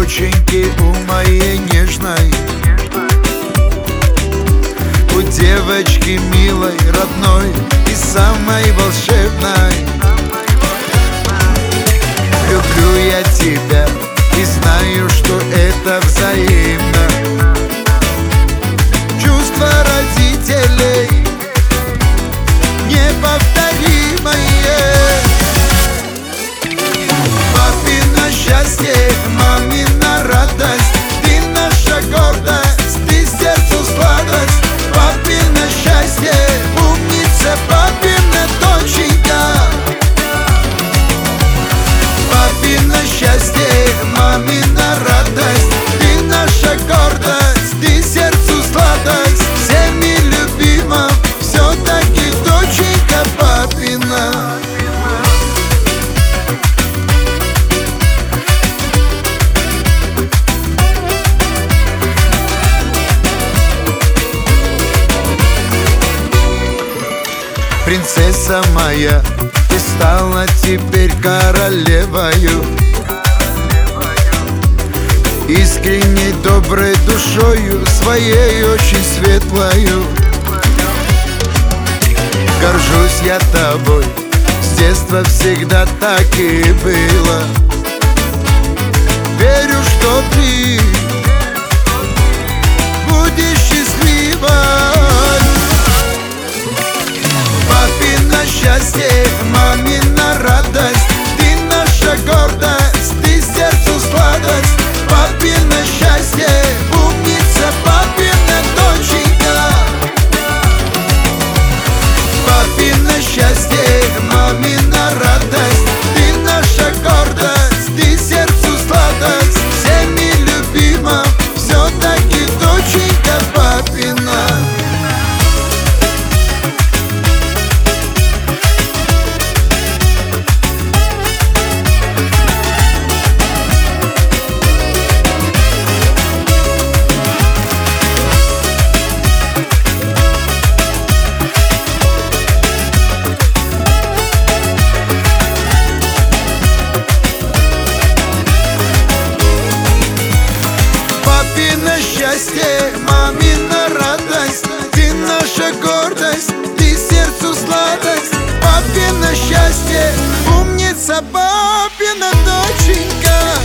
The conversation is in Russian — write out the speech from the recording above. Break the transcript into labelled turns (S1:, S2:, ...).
S1: доченьки у моей нежной, у девочки милой, родной и самой волшебной. Люблю я тебя и знаю, что это взаимно. Чувства родителей неповторимое. Папино счастье, мамина радость, ты наша гордость, ты сердцу сладость. Папино счастье, умница, папина доченька. Папино счастье, мамина радость, ты наша гордость, ты сердцу сладость. Всеми любима, все-таки доченька папина. Принцесса моя, ты стала теперь королевою, искренней, доброй душою, своей очень светлою. Горжусь я тобой, с детства всегда так и было. Верю, что ты будешь счастливой. Папино счастье, мамина радость, ты наша гордость, ты сердцу сладость. Папино счастье, умница, папина доченька. Папино счастье, мамина радость, ты наша гордость, ты сердцу сладость. Всеми любима, все-таки доченька папина. Папино счастье, мамина радость, ты наша гордость, ты сердцу сладость. Папино счастье, умница, папина доченька.